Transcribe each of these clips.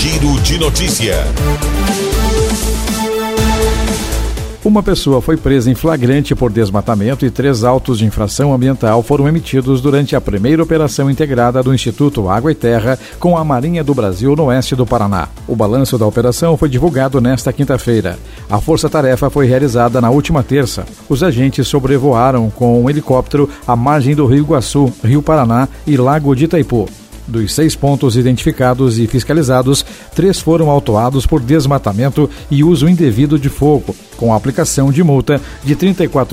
Giro de Notícia. Uma pessoa foi presa em flagrante por desmatamento e 3 autos de infração ambiental foram emitidos durante a primeira operação integrada do Instituto Água e Terra com a Marinha do Brasil no oeste do Paraná. O balanço da operação foi divulgado nesta quinta-feira. A força-tarefa foi realizada na última terça. Os agentes sobrevoaram com um helicóptero a margem do Rio Iguaçu, Rio Paraná e Lago de Itaipu. Dos 6 pontos identificados e fiscalizados, 3 foram autuados por desmatamento e uso indevido de fogo, com a aplicação de multa de R$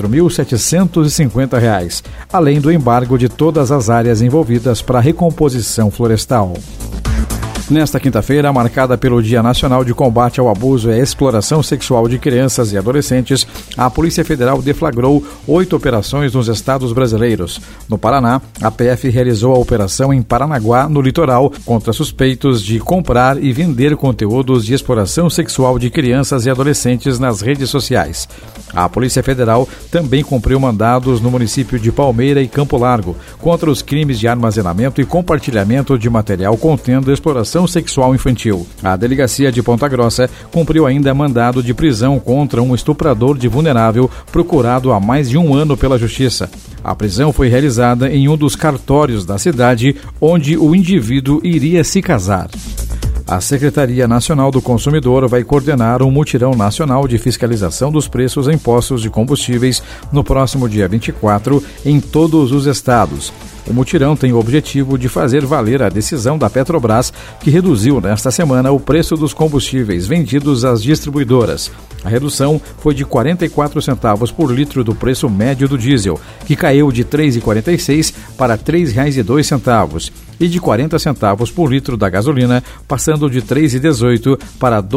34.750, além do embargo de todas as áreas envolvidas para a recomposição florestal. Nesta quinta-feira, marcada pelo Dia Nacional de Combate ao Abuso e à Exploração Sexual de Crianças e Adolescentes, a Polícia Federal deflagrou 8 operações nos estados brasileiros. No Paraná, a PF realizou a operação em Paranaguá, no litoral, contra suspeitos de comprar e vender conteúdos de exploração sexual de crianças e adolescentes nas redes sociais. A Polícia Federal também cumpriu mandados no município de Palmeira e Campo Largo contra os crimes de armazenamento e compartilhamento de material contendo exploração sexual infantil. A Delegacia de Ponta Grossa cumpriu ainda mandado de prisão contra um estuprador de vulnerável procurado há mais de 1 ano pela Justiça. A prisão foi realizada em um dos cartórios da cidade onde o indivíduo iria se casar. A Secretaria Nacional do Consumidor vai coordenar um mutirão nacional de fiscalização dos preços em postos de combustíveis no próximo dia 24 em todos os estados. O mutirão tem o objetivo de fazer valer a decisão da Petrobras, que reduziu nesta semana o preço dos combustíveis vendidos às distribuidoras. A redução foi de 44 centavos por litro do preço médio do diesel, que caiu de R$ 3,46 para R$ 3,02, e de 40 centavos por litro da gasolina, passando de R$ 3,18 para R$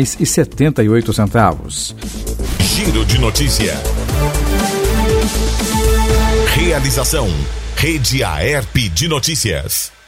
2,78. Giro de Notícia. Realização: Rede Aerp de Notícias.